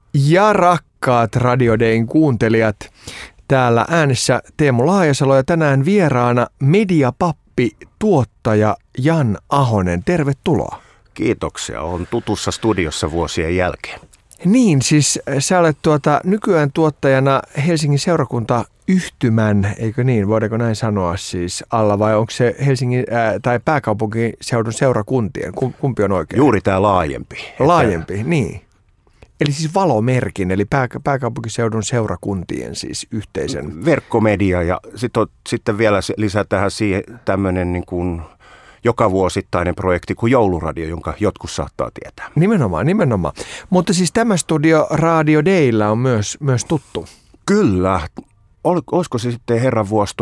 Ja rakkaat Radio Dayn kuuntelijat, täällä äänessä Teemu Laajasalo ja tänään vieraana mediapappi, tuottaja Jan Ahonen. Tervetuloa. Kiitoksia, olen tutussa studiossa vuosien jälkeen. Niin, siis sä olet nykyään tuottajana Helsingin seurakuntayhtymän, eikö niin, voidaanko näin sanoa siis alla, vai onko se Helsingin tai pääkaupunkiseudun seurakuntien, kumpi on oikein? Juuri tämä laajempi. Laajempi, niin. Eli siis Valomerkin, eli pääkaupunkiseudun seurakuntien siis yhteisen. Verkkomedia ja sitten vielä lisätään siihen tämmöinen niin kuin joka vuosittainen projekti kuin Jouluradio, jonka jotkut saattaa tietää. Nimenomaan. Mutta siis tämä studio Radio Daylla on myös tuttu. Kyllä. Olisiko se sitten herran vuosi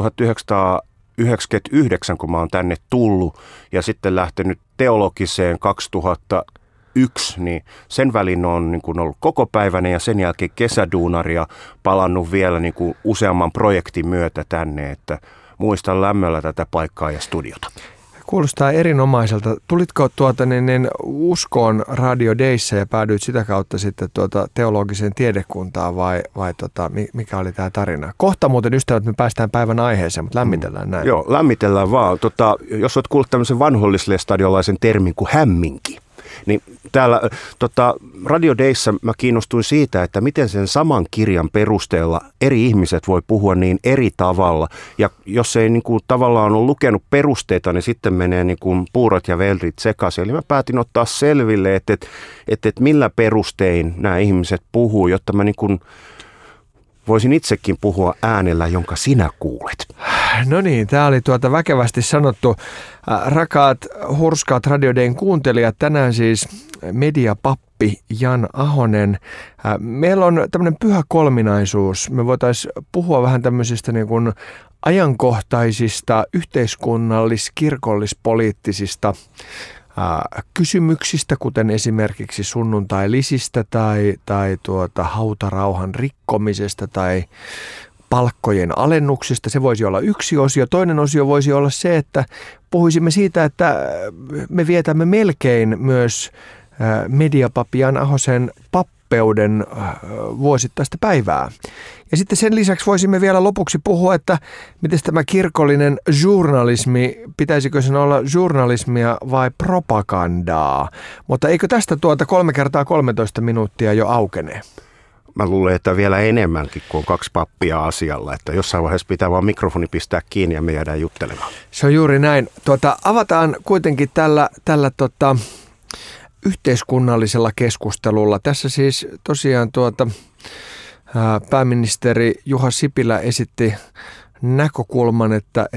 1999, kun mä oon tänne tullut ja sitten lähtenyt teologiseen 2001, niin sen välin on niin kuin ollut kokopäiväinen ja sen jälkeen kesäduunari ja palannut vielä niin kuin useamman projektin myötä tänne, että muistan lämmöllä tätä paikkaa ja studiota. Kuulostaa erinomaiselta. Tulitko uskoon Radio Dayssä ja päädyit sitä kautta sitten teologiseen tiedekuntaan vai mikä oli tämä tarina? Kohta muuten ystävät me päästään päivän aiheeseen, mutta lämmitellään näin. Joo, lämmitellään vaan. Jos olet kuullut tämmöisen vanhollislestadiolaisen termin kuin hämminki, niin täällä Radio Dayssä mä kiinnostuin siitä, että miten sen saman kirjan perusteella eri ihmiset voi puhua niin eri tavalla. Ja jos ei niin kuin, tavallaan ole lukenut perusteita, niin sitten menee niin kuin puurot ja velrit sekaisin. Eli mä päätin ottaa selville, että millä perustein nämä ihmiset puhuu, jotta mä niin kuin voisin itsekin puhua äänellä, jonka sinä kuulet. No niin, tämä oli väkevästi sanottu. Rakaat, hurskaat Radio Dayn kuuntelijat, tänään siis mediapappi Jan Ahonen. Meillä on tämmöinen pyhä kolminaisuus. Me voitaisiin puhua vähän tämmöisistä niin kuin ajankohtaisista, yhteiskunnallis-kirkollispoliittisista kysymyksistä, kuten esimerkiksi sunnuntailisistä tai hautarauhan rikkomisesta tai palkkojen alennuksista. Se voisi olla yksi osio. Toinen osio voisi olla se, että puhuisimme siitä, että me vietämme melkein myös mediapappi Jan Ahosen pappeuden vuosittaista päivää. Ja sitten sen lisäksi voisimme vielä lopuksi puhua, että miten tämä kirkollinen journalismi, pitäisikö sen olla journalismia vai propagandaa. Mutta eikö tästä 3 kertaa 13 minuuttia jo aukene? Mä luulen, että vielä enemmänkin, kun on 2 pappia asialla, että jossain vaiheessa pitää vaan mikrofoni pistää kiinni ja me jäädään juttelemaan. Se on juuri näin. Avataan kuitenkin tällä yhteiskunnallisella keskustelulla. Tässä siis tosiaan pääministeri Juha Sipilä esitti näkökulman, että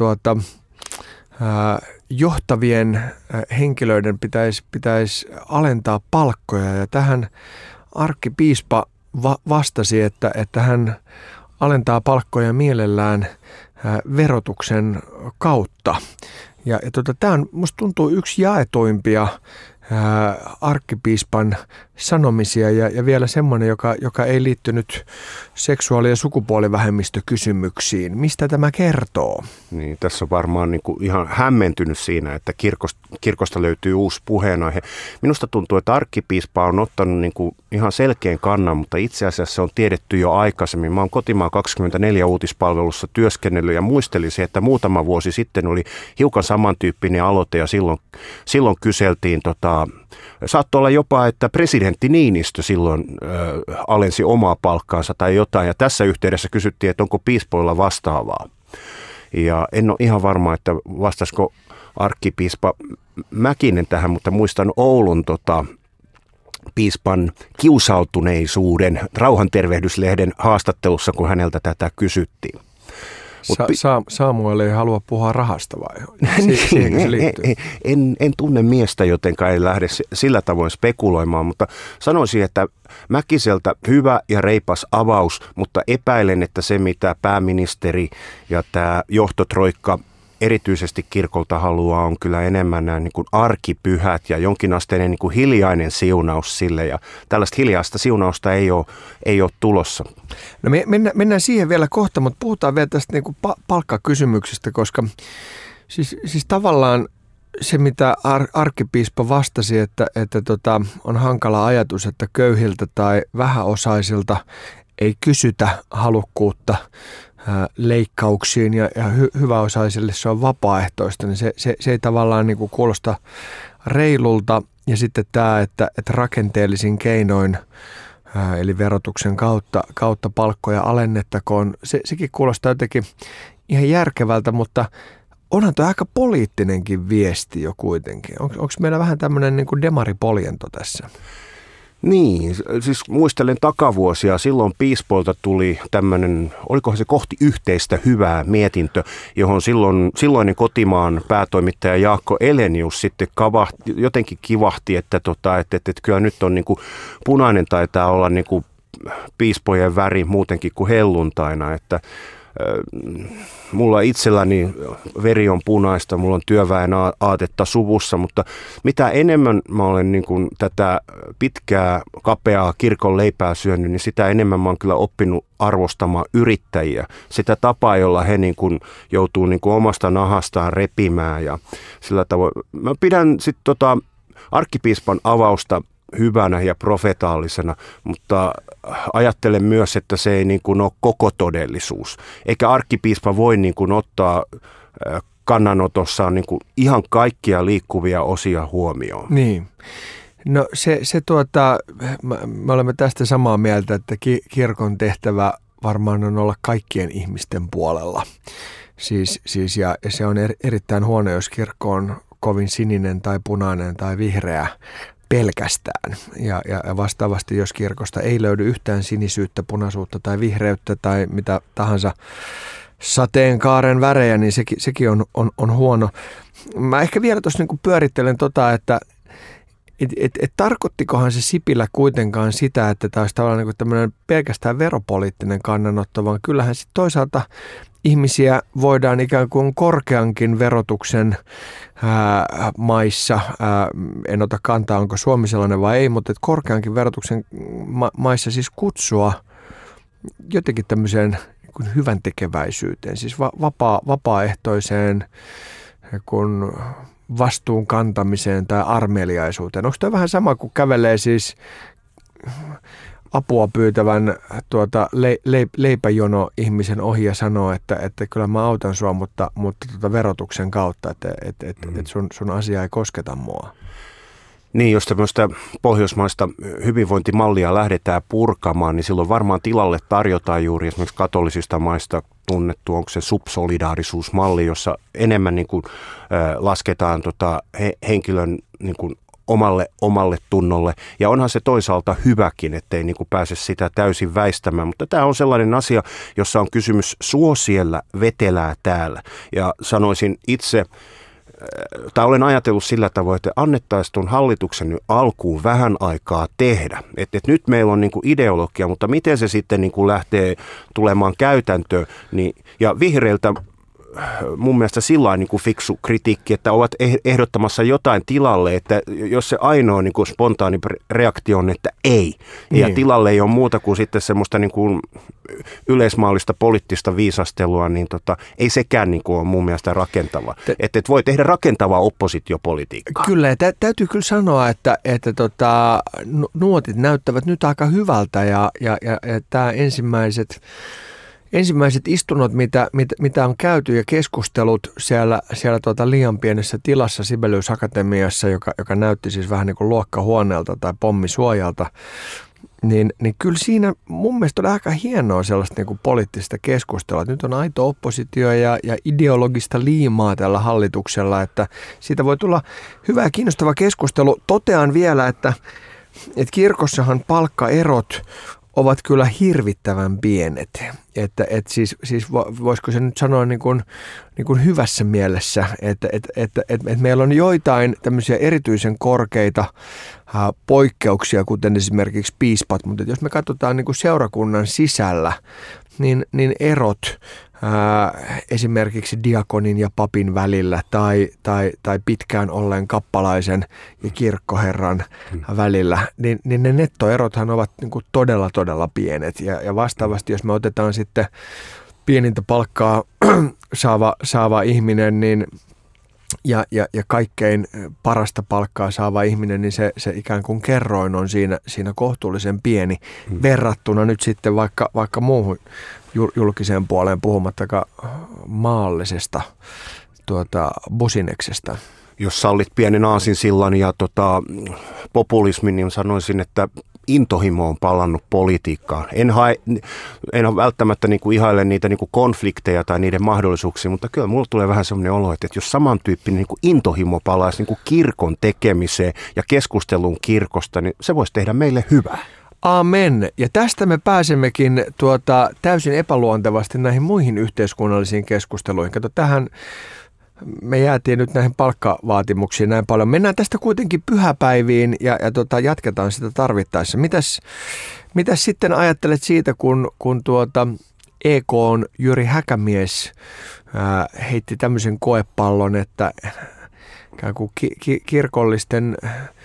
johtavien henkilöiden pitäisi alentaa palkkoja, ja tähän arkkipiispa vastasi, että hän alentaa palkkoja mielellään verotuksen kautta. Ja tämä on, musta tuntuu, yksi jaetuimpia arkkipiispan sanomisia ja vielä semmoinen, joka ei liittynyt seksuaali- ja sukupuolivähemmistökysymyksiin. Mistä tämä kertoo? Niin, tässä on varmaan niin kuin ihan hämmentynyt siinä, että kirkosta löytyy uusi puheenaihe. Minusta tuntuu, että arkkipiispa on ottanut niin kuin ihan selkeän kannan, mutta itse asiassa se on tiedetty jo aikaisemmin. Mä oon Kotimaa 24 uutispalvelussa työskennellyt ja muistelisin, että muutama vuosi sitten oli hiukan samantyyppinen aloite ja silloin kyseltiin saattoi olla jopa, että presidentti Niinistö silloin alensi omaa palkkaansa tai jotain. Ja tässä yhteydessä kysyttiin, että onko piispoilla vastaavaa. Ja en ole ihan varma, että vastasiko arkkipiispa Mäkinen tähän, mutta muistan Oulun piispan kiusautuneisuuden Rauhantervehdyslehden haastattelussa, kun häneltä tätä kysyttiin. Samuel ei halua puhua rahasta vai? En tunne miestä, jotenka ei lähde sillä tavoin spekuloimaan, mutta sanoisin, että Mäkiseltä hyvä ja reipas avaus, mutta epäilen, että se mitä pääministeri ja tämä johtotroikka erityisesti kirkolta haluaa on kyllä enemmän nämä niin kuin arkipyhät ja jonkinasteinen niin kuin hiljainen siunaus sille, ja tällaista hiljaista siunausta ei ole tulossa. No mennään siihen vielä kohta, mutta puhutaan vielä tästä niin kuin palkkakysymyksestä, koska siis tavallaan se, mitä arkkipiispa vastasi, että on hankala ajatus, että köyhiltä tai vähäosaisilta ei kysytä halukkuutta leikkauksiin ja hyväosaisille se on vapaaehtoista, niin se ei tavallaan niin kuin kuulosta reilulta. Ja sitten tämä, että rakenteellisin keinoin, eli verotuksen kautta palkkoja alennettakoon, sekin kuulostaa jotenkin ihan järkevältä, mutta onhan tuo aika poliittinenkin viesti jo kuitenkin. Onko meillä vähän tämmöinen niin kuin demaripoljento tässä? Niin, siis muistelen takavuosia, silloin piispoilta tuli tämmöinen, olikohan se kohti yhteistä hyvää mietintö, johon silloinen kotimaan päätoimittaja Jaakko Elenius sitten jotenkin kivahti, että kyllä nyt on niin kuin punainen taitaa olla niin kuin piispojen väri muutenkin kuin helluntaina, että mulla itselläni veri on punaista, mulla on työväen aatetta suvussa, mutta mitä enemmän mä olen niin kuin tätä pitkää, kapeaa kirkon leipää syönyt, niin sitä enemmän mä oon kyllä oppinut arvostamaan yrittäjiä. Sitä tapaa, jolla he niin kuin joutuu niin kuin omasta nahastaan repimään ja sillä tavoin. Mä pidän sitten arkkipiispan avausta hyvänä ja profetaalisena, mutta ajattelen myös, että se ei niin kuin ole koko todellisuus. Eikä arkkipiispa voi niin kuin ottaa kannanotossaan niin kuin ihan kaikkia liikkuvia osia huomioon. Niin. No me olemme tästä samaa mieltä, että kirkon tehtävä varmaan on olla kaikkien ihmisten puolella. Siis ja se on erittäin huono, jos kirkko on kovin sininen tai punainen tai vihreä pelkästään. Ja vastaavasti, jos kirkosta ei löydy yhtään sinisyyttä, punaisuutta tai vihreyttä tai mitä tahansa sateenkaaren värejä, niin sekin on huono. Mä ehkä vielä tuossa niin pyörittelen että tarkoittikohan se Sipilä kuitenkaan sitä, että tämä olisi tavallaan niin tämmöinen pelkästään veropoliittinen kannanotto, vaan kyllähän sitten toisaalta ihmisiä voidaan ikään kuin korkeankin verotuksen maissa, en ota kantaa, onko Suomi sellainen vai ei, mutta korkeankin verotuksen maissa siis kutsua jotenkin tämmöiseen niin hyvän tekeväisyyteen, siis vapaaehtoiseen kun vastuun kantamiseen tai armeliaisuuteen. Onko tämä vähän sama kuin kävelee siis apua pyytävän leipäjono ihmisen ohi ja sanoo, että kyllä mä autan sua, mutta verotuksen kautta, että sun asia ei kosketa mua. Niin, jos tämmöistä pohjoismaista hyvinvointimallia lähdetään purkamaan, niin silloin varmaan tilalle tarjotaan juuri esimerkiksi katolisista maista tunnettu, onko se subsolidaarisuusmalli, jossa enemmän niin kuin, lasketaan henkilön niin kuin omalle tunnolle. Ja onhan se toisaalta hyväkin, ettei niin kuin pääse sitä täysin väistämään. Mutta tämä on sellainen asia, jossa on kysymys suo siellä, vetelää täällä. Ja sanoisin itse, tai olen ajatellut sillä tavoin, että annettaisiin tuon hallituksen nyt alkuun vähän aikaa tehdä. Että nyt meillä on niin kuin ideologia, mutta miten se sitten niin kuin lähtee tulemaan käytäntöön. Niin, ja vihreiltä mun mielestä sillain niin kuin fiksu kritiikki, että ovat ehdottamassa jotain tilalle, että jos se ainoa niin kuin spontaani reaktio on, että ei. Ja tilalle ei ole muuta kuin sitten semmoista niin kuin yleismaallista poliittista viisastelua, niin ei sekään niin kuin ole mun mielestä rakentava. Että voi tehdä rakentavaa oppositiopolitiikkaa. Kyllä, ja täytyy kyllä sanoa, että nuotit näyttävät nyt aika hyvältä ja tämä ensimmäiset istunnot, mitä on käyty ja keskustelut siellä liian pienessä tilassa Sibelius Akatemiassa, joka näytti siis vähän niin kuin luokkahuoneelta tai pommisuojalta, niin kyllä siinä mun mielestä on aika hienoa sellaista niin kuin poliittista keskustelua. Nyt on aito oppositio ja ideologista liimaa tällä hallituksella, että siitä voi tulla hyvä ja kiinnostava keskustelu. Totean vielä, että kirkossahan palkkaerot ovat kyllä hirvittävän pienet. Että siis voisiko se nyt sanoa niin kuin hyvässä mielessä, että meillä on joitain tämmöisiä erityisen korkeita poikkeuksia, kuten esimerkiksi piispat, mutta jos me katsotaan niin kuin seurakunnan sisällä, niin erot esimerkiksi diakonin ja papin välillä tai pitkään olleen kappalaisen ja kirkkoherran välillä, niin ne nettoerothan ovat niin kuin todella pienet. Ja vastaavasti, jos me otetaan sitten pienintä palkkaa saava ihminen, niin ja kaikkein parasta palkkaa saava ihminen, niin se ikään kuin kerroin on siinä kohtuullisen pieni verrattuna nyt sitten vaikka muuhun julkiseen puoleen, puhumattakaan maallisesta busineksesta. Jos sallit pienen aasinsillan ja populismin, niin sanoisin, että intohimo on palannut politiikkaan. En välttämättä ihaile niitä konflikteja tai niiden mahdollisuuksia, mutta kyllä mulla tulee vähän sellainen olo, että jos samantyyppinen intohimo palaisi kirkon tekemiseen ja keskusteluun kirkosta, niin se voisi tehdä meille hyvää. Amen. Ja tästä me pääsemmekin täysin epäluontevasti näihin muihin yhteiskunnallisiin keskusteluihin. Kato, me jäätiin nyt näihin palkkavaatimuksiin näin paljon. Mennään tästä kuitenkin pyhäpäiviin ja jatketaan sitä tarvittaessa. Mitäs sitten ajattelet siitä, kun EK:n Jyri Häkämies heitti tämmöisen koepallon, että kirkollisten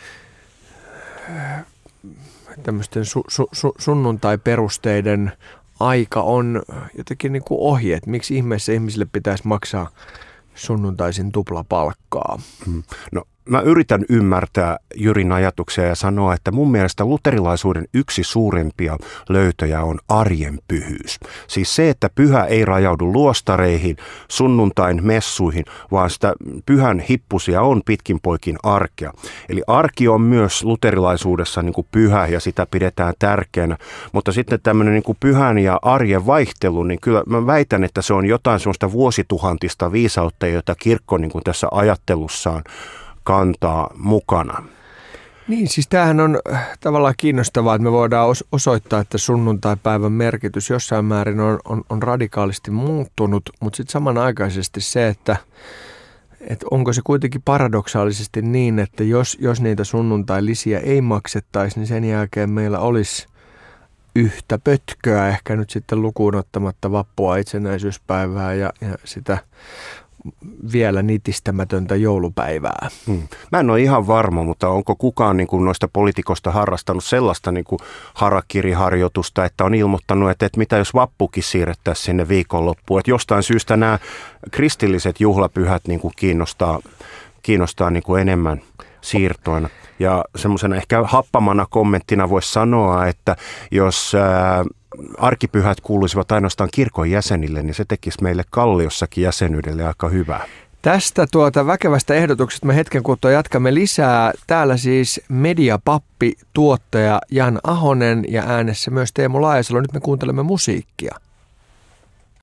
tämmöisten sunnuntaiperusteiden aika on jotenkin ohi, että miksi ihmeessä ihmisille pitäisi maksaa sunnuntaisin tuplapalkkaa. No, mä yritän ymmärtää Jyrin ajatuksia ja sanoa, että mun mielestä luterilaisuuden yksi suurimpia löytöjä on arjen pyhyys. Siis se, että pyhä ei rajaudu luostareihin, sunnuntain messuihin, vaan sitä pyhän hippusia on pitkin poikin arkea. Eli arki on myös luterilaisuudessa pyhä ja sitä pidetään tärkeänä. Mutta sitten tämmöinen pyhän ja arjen vaihtelu, niin kyllä mä väitän, että se on jotain sellaista vuosituhantista viisautta, jota kirkko tässä ajattelussaan kantaa mukana. Niin, siis tämähän on tavallaan kiinnostavaa, että me voidaan osoittaa, että sunnuntaipäivän merkitys jossain määrin on radikaalisti muuttunut, mutta sitten samanaikaisesti se, että onko se kuitenkin paradoksaalisesti niin, että jos niitä sunnuntailisiä ei maksettaisi, niin sen jälkeen meillä olisi yhtä pötköä, ehkä nyt sitten lukuun ottamatta vappua, itsenäisyyspäivää ja sitä vielä nitistämätöntä joulupäivää. Mä en ole ihan varma, mutta onko kukaan noista poliitikosta harrastanut sellaista harakiriharjoitusta, että on ilmoittanut, että mitä jos vappukin siirrettäisiin sinne viikonloppuun. Että jostain syystä nämä kristilliset juhlapyhät kiinnostaa enemmän siirtoina. Ja semmoisena ehkä happamana kommenttina voisi sanoa, että jos arkipyhät kuuluisivat ainoastaan kirkon jäsenille, niin se tekisi meille Kalliossakin jäsenyydelle aika hyvää. Tästä väkevästä ehdotuksesta me hetken kuluttua jatkamme lisää. Täällä siis mediapappi, tuottaja Jan Ahonen ja äänessä myös Teemu Laajasalo. Nyt me kuuntelemme musiikkia.